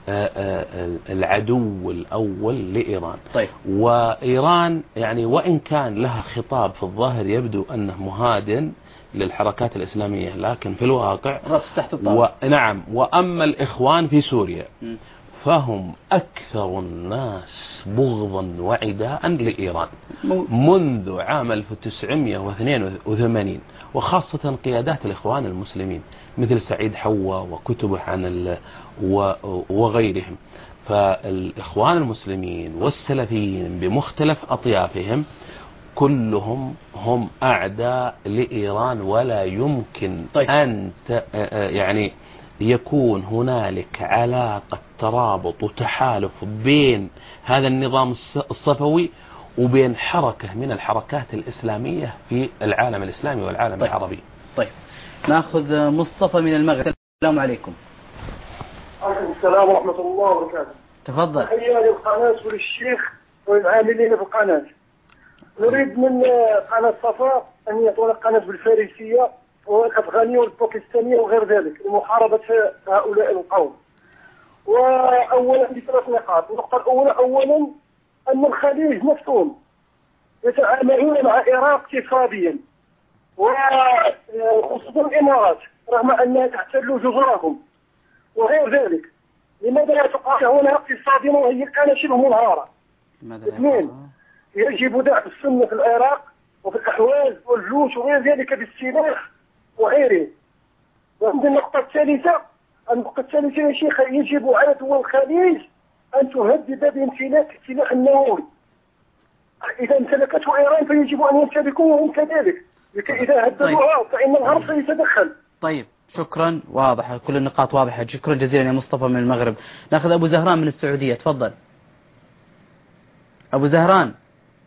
العدو الأول لإيران. طيب. وإيران يعني وإن كان لها خطاب في الظاهر يبدو أنه مهادن للحركات الإسلامية، لكن في الواقع تحت الطاولة. نعم. وأما الإخوان في سوريا م. فهم أكثر الناس بغضا وعداء لإيران منذ عام ألف وتسعمئة واثنين وثمانين، وخاصة قيادات الإخوان المسلمين مثل سعيد حوا وكتبه عن وغيرهم. فالإخوان المسلمين والسلفيين بمختلف أطيافهم كلهم هم أعداء لإيران، ولا يمكن طيب. أن يعني يكون هنالك علاقة ترابط وتحالف بين هذا النظام الصفوي وبين حركة من الحركات الإسلامية في العالم الإسلامي والعالم طيب. العربي. طيب نأخذ مصطفى من المغرب. السلام عليكم. عليكم السلام ورحمة الله وبركاته. تفضل. تحية للقناة وللشيخ والعاملين في القناة. نريد من قناة صفاء أن يعطونا قناة بالفارسية والأفغانية والباكستانية وغير ذلك لمحاربة هؤلاء القوم. وأولا بثلاث نقاط. النقطة الأولى أولا أن الخليج نفسهم يتعاملون مع إيران اقتصاديا، وخصوصا الإمارات رغم أنها تحتل جزرهم وغير ذلك. لماذا لا تقاطعونها اقتصاديا وهي الآن شبه منهارة؟ اثنين، يجب دعم السنة في العراق وفي الأحواز والجيوش وغير ذلك بالسلاح وغيره. وعند النقطة الثالثة النقطة الثالثة يا شيخ يجب على دول الخليج أن تهدد بامتلاك السلاح النووي. إذا امتلكته إيران فيجب أن يمتلكوه هم كذلك، لكي إذا هددوها طيب. فإن الغرب سيتدخل. طيب شكرا، واضحة كل النقاط واضحة. شكرا جزيلا يا مصطفى من المغرب. ناخذ أبو زهران من السعودية. تفضل أبو زهران.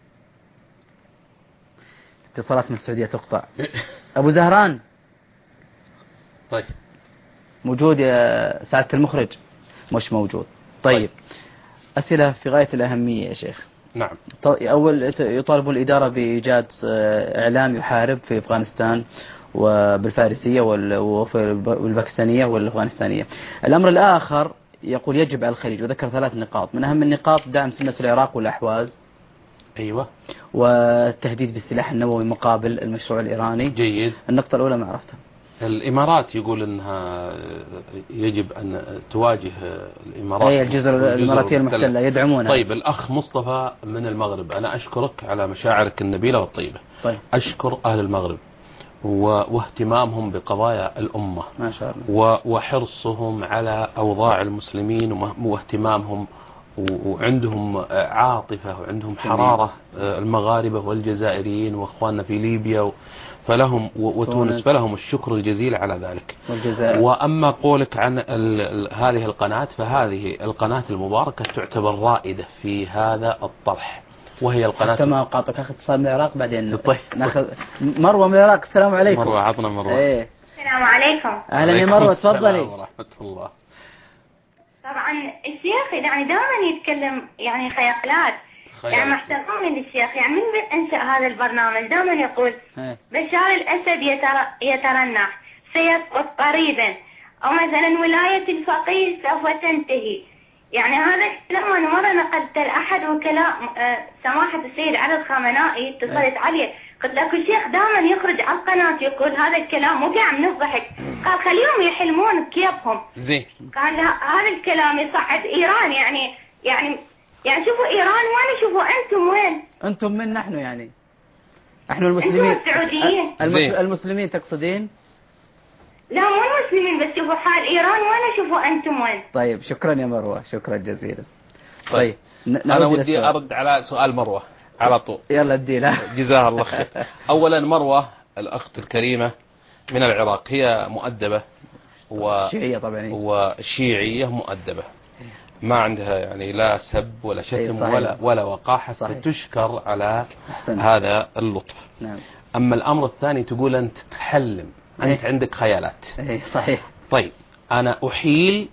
اتصالات من السعودية تقطع. أبو زهران. طيب موجود يا سعادة المخرج؟ مش موجود. طيب, طيب. أسئلة في غاية الأهمية يا شيخ. نعم. أول يطالب الإدارة بإيجاد إعلام يحارب في أفغانستان وبالفارسية والباكستانية والأفغانستانية. الأمر الآخر يقول يجب على الخليج، وذكر ثلاث نقاط. من أهم النقاط دعم سنة العراق والأحواز. أيوة. والتهديد بالسلاح النووي مقابل المشروع الإيراني. جيد. النقطة الأولى ما عرفتها. الإمارات يقول أنها يجب أن تواجه الإمارات أي الجزر الإماراتية المحتلة يدعمونها. طيب الأخ مصطفى من المغرب، أنا أشكرك على مشاعرك النبيلة والطيبة. طيب. أشكر أهل المغرب واهتمامهم بقضايا الأمة ما شاء الله، وحرصهم على أوضاع المسلمين واهتمامهم، وعندهم عاطفة وعندهم حرارة المغاربة والجزائريين وأخواننا في ليبيا فلهم وتونس فلهم الشكر الجزيل على ذلك. والجزائر. وأما قولك عن هذه القناة فهذه القناة المباركة تعتبر رائدة في هذا الطرح، وهي القناة. كما قاطعك أخذ اتصال من العراق بعدين طيب. ناخذ مروة من العراق. السلام عليكم. مروة عطنا مروة. ايه. السلام عليكم. أهلا يا مروة تفضلي. ورحمة الله. طبعا الشيخ يعني دائما يتكلم يعني خيالات، يعني مع احترامي للشيخ، يعني من أنشأ هذا البرنامج دائما يقول بشار الأسد يتر... يترنح سيسقط قريبا، أو مثلا ولاية الفقيه سوف تنتهي. يعني هذا الكلام أنا مرة نقلت لأحد وكلاء سماحة السيد علي الخامنائي، اتصلت عليه قلت له الشيخ دائما يخرج على القناة يقول هذا الكلام مو قاعد نضحك، قال خليهم يحلمون بكيفهم. زين. قال هذا الكلام يصعد إيران، يعني يعني يعني شوفوا إيران وين، شوفوا أنتم وين. أنتم من نحن يعني؟ نحن المسلمين. أنتم السعوديين. المسلمين تقصدين؟ لا مو المسلمين بس، شوفوا حال إيران وين، شوفوا أنتم وين. طيب شكرا يا مروة، شكرا جزيلا. طيب, طيب. أنا ودي أرد على سؤال مروة على طول. يلا ادينا. جزاها الله خير. أولا مروة الأخت الكريمة من العراق، هي مؤدبة و... شيعية طبعا، وشيعية مؤدبة، ما عندها يعني لا سب ولا شتم ولا ولا وقاحة، تشكر على أحسن. هذا اللطف. نعم. أما الأمر الثاني تقول أنت تحلم، أنت إيه؟ عندك خيالات. إيه صحيح. طيب أنا أحيل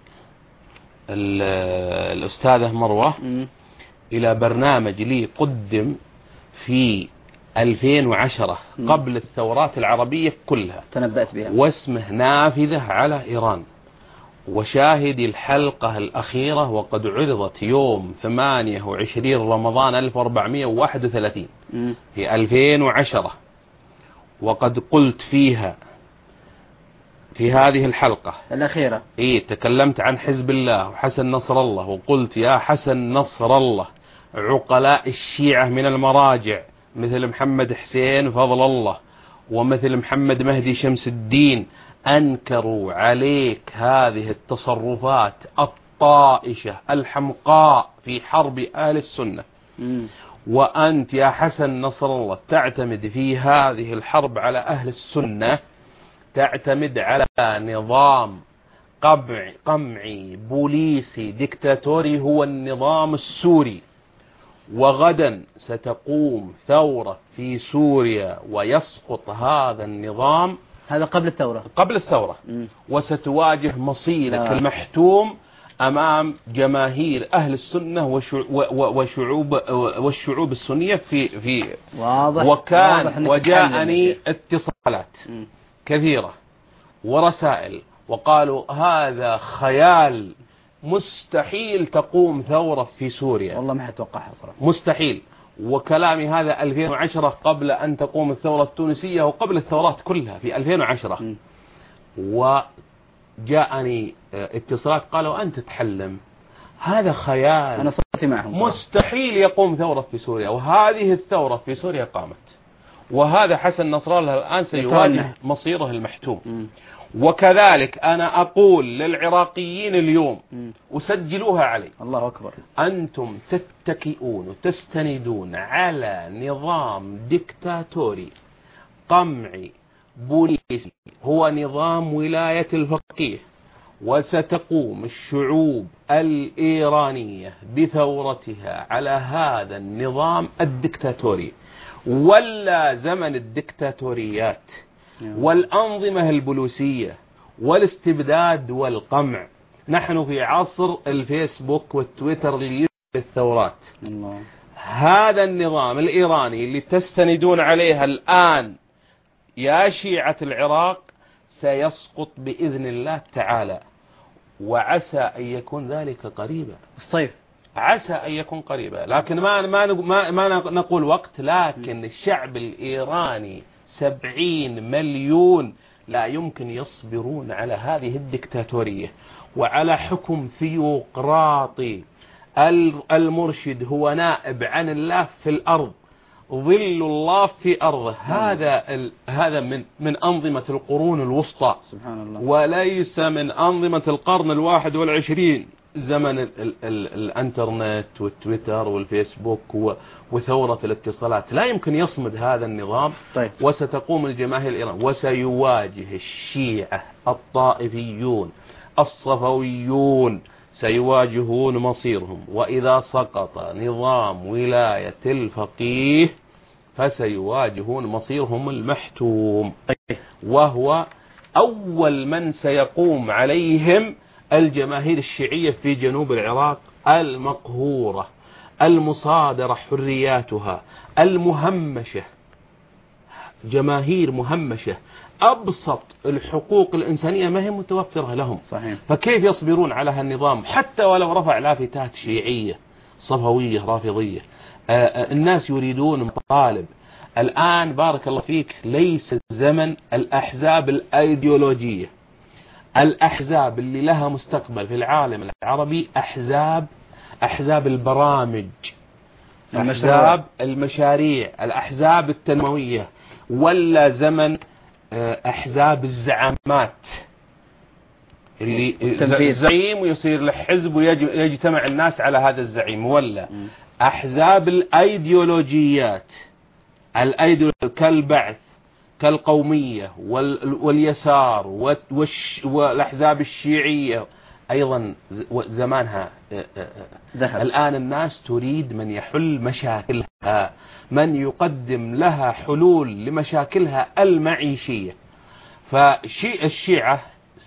الأستاذة مروة م. إلى برنامج لي قدم في ألفين وعشرة م. قبل الثورات العربية كلها، تنبأت بها، واسمه نافذة على إيران، وشاهد الحلقة الأخيرة وقد عرضت يوم ثمانية وعشرين رمضان ألف وأربعمائة وواحد وثلاثين م. في ألفين وعشرة، وقد قلت فيها في هذه الحلقة الأخيرة إيه تكلمت عن حزب الله وحسن نصر الله، وقلت يا حسن نصر الله عقلاء الشيعة من المراجع مثل محمد حسين فضل الله ومثل محمد مهدي شمس الدين أنكروا عليك هذه التصرفات الطائشة الحمقاء في حرب أهل السنة. م. وأنت يا حسن نصر الله تعتمد في هذه الحرب على أهل السنة، تعتمد على نظام قمعي, قمعي بوليسي ديكتاتوري هو النظام السوري، وغدا ستقوم ثورة في سوريا ويسقط هذا النظام. هذا قبل الثورة قبل الثورة م. وستواجه مصيرك آه. المحتوم أمام جماهير أهل السنة وشعوب والشعوب السنية في في واضح. وكان واضح وجاءني اتصالات م. كثيرة ورسائل وقالوا هذا خيال، مستحيل تقوم ثورة في سوريا، والله ما حتوقعها صراحة، مستحيل. وكلامي هذا ألفين وعشرة قبل أن تقوم الثورة التونسية وقبل الثورات كلها في ألفين وعشرة م. وجاءني اتصالات قالوا أنت تتحلم، هذا خيال، أنا صرت معهم، مستحيل يقوم ثورة في سوريا. وهذه الثورة في سوريا قامت، وهذا حسن نصر الله الآن سيواجه مصيره المحتوم. م. وكذلك أنا أقول للعراقيين اليوم م. وسجلوها علي، الله أكبر، أنتم تتكئون وتستندون على نظام ديكتاتوري قمعي بوليسي هو نظام ولاية الفقيه، وستقوم الشعوب الإيرانية بثورتها على هذا النظام الديكتاتوري، ولا زمن الديكتاتوريات والأنظمة البوليسية والاستبداد والقمع. نحن في عصر الفيسبوك والتويتر اللي الثورات. الله. هذا النظام الإيراني اللي تستندون عليها الآن يا شيعة العراق سيسقط بإذن الله تعالى، وعسى أن يكون ذلك قريبا. الصيف عسى أن يكون قريبا، لكن ما ما ما, ما نقول وقت، لكن الشعب الإيراني سبعين مليون لا يمكن يصبرون على هذه الدكتاتورية وعلى حكم ثيوقراطي. المرشد هو نائب عن الله في الأرض، ظل الله في أرضه. هذا هذا من من أنظمة القرون الوسطى، سبحان الله، وليس من أنظمة القرن الواحد والعشرين، زمن ال ال ال الانترنت والتويتر والفيسبوك وثورة الاتصالات. لا يمكن يصمد هذا النظام. طيب. وستقوم الجماهير الإيران وسيواجه الشيعة الطائفيون الصفويون، سيواجهون مصيرهم. وإذا سقط نظام ولاية الفقيه فسيواجهون مصيرهم المحتوم، وهو أول من سيقوم عليهم الجماهير الشيعية في جنوب العراق المقهورة المصادرة حرياتها المهمشة، جماهير مهمشة، أبسط الحقوق الإنسانية ما هي متوفرة لهم. صحيح. فكيف يصبرون على هالنظام حتى ولو رفع لافتات شيعية صفوية رافضية؟ آآ الناس يريدون مطالب. الآن بارك الله فيك ليس زمن الأحزاب الأيديولوجية. الأحزاب اللي لها مستقبل في العالم العربي أحزاب أحزاب البرامج، أحزاب المشاريع، الأحزاب التنموية، ولا زمن أحزاب الزعامات اللي زعيم ويصير له حزب ويجتمع الناس على هذا الزعيم، ولا أحزاب الأيديولوجيات، الأيديولوجية كالبعث كالقومية واليسار والأحزاب الشيعية أيضا زمانها ذهب. الآن الناس تريد من يحل مشاكلها، من يقدم لها حلول لمشاكلها المعيشية. فشيء الشيعة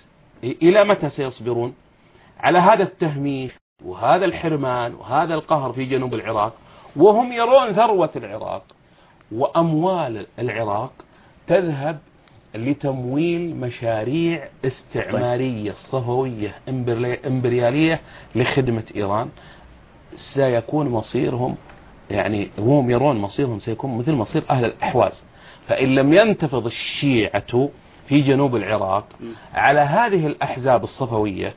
إلى متى سيصبرون على هذا التهميش وهذا الحرمان وهذا القهر في جنوب العراق، وهم يرون ثروة العراق وأموال العراق تذهب لتمويل مشاريع استعمارية صهوية إمبريالية لخدمة إيران؟ سيكون مصيرهم، يعني هم يرون مصيرهم سيكون مثل مصير أهل الأحواز. فإن لم ينتفض الشيعة في جنوب العراق على هذه الأحزاب الصفوية،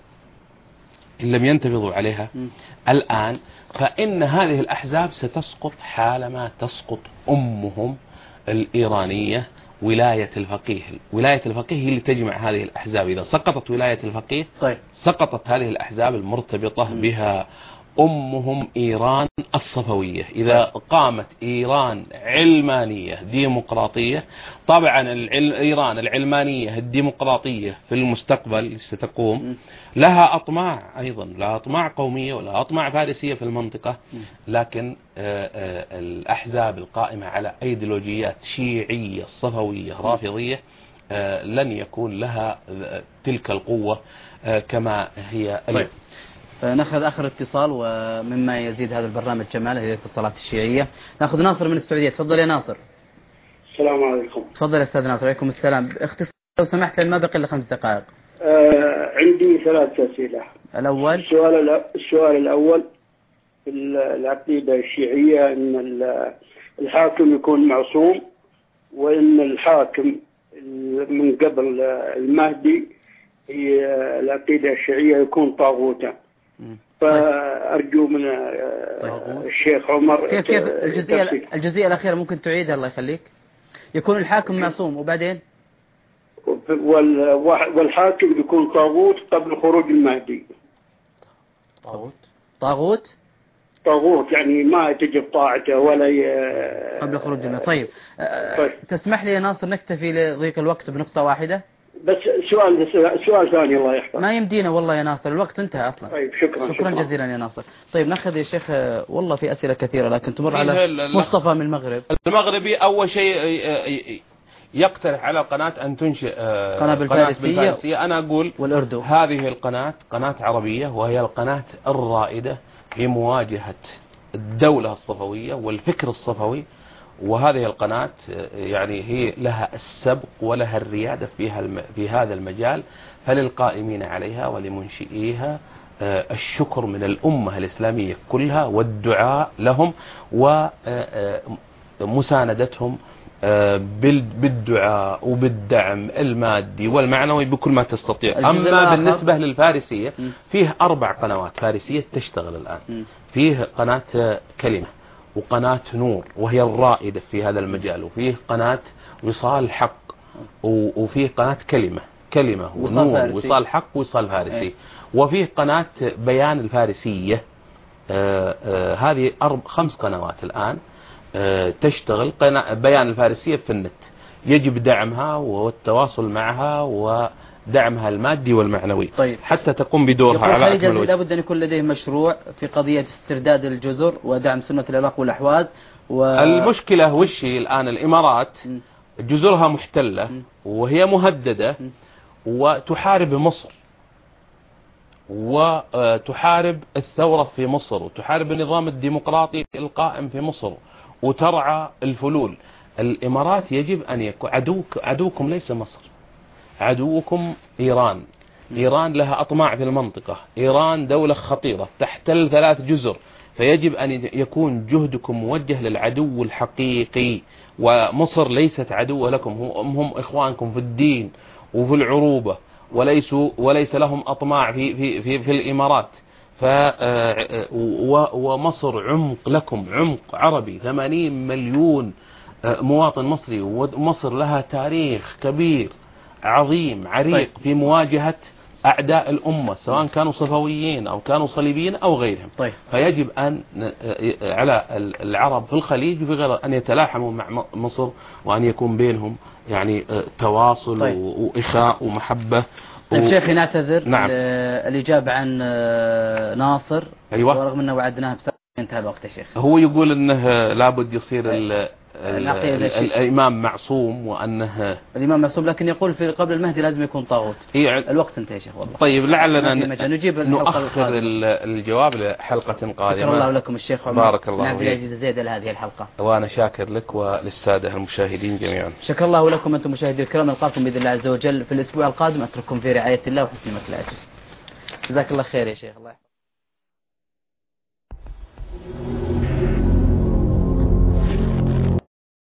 إن لم ينتفضوا عليها الآن، فإن هذه الأحزاب ستسقط حالما تسقط أمهم الإيرانية ولاية الفقيه. ولاية الفقيه هي اللي تجمع هذه الأحزاب. إذا سقطت ولاية الفقيه طيب. سقطت هذه الأحزاب المرتبطة م. بها أمهم إيران الصفوية. إذا قامت إيران علمانية ديمقراطية، طبعا إيران العلمانية الديمقراطية في المستقبل ستقوم لها أطماع، أيضا لها أطماع قومية ولها أطماع فارسية في المنطقة، لكن الأحزاب القائمة على أيديولوجيات شيعية صفوية رافضية لن يكون لها تلك القوة كما هي اليوم. طيب. ناخذ آخر اتصال، ومما يزيد هذا البرنامج جماله هي الاتصالات الشيعية. ناخذ ناصر من السعودية. تفضل يا ناصر. السلام عليكم. تفضل يا أستاذ ناصر. عليكم السلام. اختصار لو سمحت، ما بقي إلا خمس دقائق. آه عندي ثلاث أسئلة. الأول السؤال السؤال الأول في العقيدة الشيعية أن الحاكم يكون معصوم، وأن الحاكم من قبل المهدي هي العقيدة الشيعية يكون طاغوتا. فأرجو من الشيخ عمر كيف كيف الجزئية الجزئية الأخيرة ممكن تعيدها الله يخليك؟ يكون الحاكم معصوم وبعدين والحاكم يكون طاغوت قبل خروج المهدي. طاغوت طاغوت طاغوت يعني ما تجب طاعته ولا ي... قبل خروج المهدي. طيب. طيب تسمح لي يا ناصر نكتفي لضيق الوقت بنقطة واحدة؟ بس سؤال سؤال ثاني الله يحفظك. ما يمدينا والله يا ناصر، الوقت انتهى اصلا. طيب شكرا شكرا, شكرا جزيلا يا ناصر. طيب ناخذ يا شيخ، والله في اسئله كثيره لكن تمر على مصطفى من المغرب. المغربي اول شيء يقترح على القناه ان تنشئ قناه بالفارسيه. انا اقول والاردو. هذه القناه قناه عربيه، وهي القناه الرائده في مواجهه الدوله الصفويه والفكر الصفوي، وهذه القناة يعني هي لها السبق ولها الريادة فيها في هذا المجال، فللقائمين عليها ولمنشئيها الشكر من الأمة الإسلامية كلها والدعاء لهم ومساندتهم بالدعاء وبالدعم المادي والمعنوي بكل ما تستطيع. أما بالنسبة للفارسية فيه أربع قنوات فارسية تشتغل الآن. فيه قناة كلمة، وقناة نور وهي الرائدة في هذا المجال، وفيه قناة وصال حق، وفيه قناة كلمة كلمة ونور وصال حق وصال فارسي، وفيه قناة بيان الفارسية. آآ آآ هذه أرب خمس قنوات الآن تشتغل. قناة بيان الفارسية في النت يجب دعمها والتواصل معها ودعمها المادي والمعنوي. طيب. حتى تقوم بدورها على أكمل وجه. لابد أن يكون لديه مشروع في قضية استرداد الجزر ودعم سنة العراق والأحواز. و... المشكلة وش هي الآن؟ الإمارات جزرها محتلة وهي مهددة وتحارب مصر، وتحارب الثورة في مصر، وتحارب النظام الديمقراطي القائم في مصر، وترعى الفلول. الإمارات يجب أن يكون عدوك عدوكم ليس مصر، عدوكم إيران. إيران لها أطماع في المنطقة، إيران دولة خطيرة تحتل ثلاث جزر، فيجب أن يكون جهدكم موجه للعدو الحقيقي. ومصر ليست عدوة لكم، هم, هم إخوانكم في الدين وفي العروبة، وليسوا وليس لهم أطماع في, في, في, في الإمارات. ف ومصر عمق لكم، عمق عربي، ثمانين مليون مواطن مصري، ومصر لها تاريخ كبير عظيم عريق طيب. في مواجهة أعداء الأمة، سواء كانوا صفويين أو كانوا صليبيين أو غيرهم. طيب. فيجب أن على العرب في الخليج وفي غيره أن يتلاحموا مع مصر، وأن يكون بينهم يعني تواصل طيب. وإخاء ومحبة. طيب و... شيخي نعتذر. نعم. الإجابة عن ناصر. أيوة. ورغم أنه وعدناها بسبب انتهى الوقت يا شيخ. هو يقول أنه لابد يصير ال... الإمام معصوم، وأنه الإمام معصوم، لكن يقول في قبل المهدي لازم يكون طاغوت. إيه الوقت انتهى يا شيخ والله. طيب لعلنا نجيب نؤخر الجواب لحلقة قادمة. شكرا الله لكم الشيخ عمر. بارك الله نعم بلا زيد لهذه الحلقة. وأنا شاكر لك وللسادة المشاهدين جميعا. شكر الله لكم أنتم مشاهدي الكرام، نلقاكم بإذن الله عز وجل في الأسبوع القادم. أترككم في رعاية الله وحسن مكلاته. جزاك الله خير يا شيخ. الله